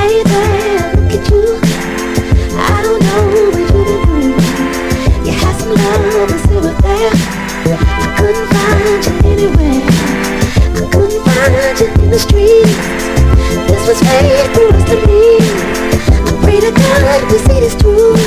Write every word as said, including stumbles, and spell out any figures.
Hey there, look at you. I don't know what you do. You had some love and still was there. I couldn't find you anywhere. I couldn't find you in the streets. This was fate for us to meet. I pray to God we see this through.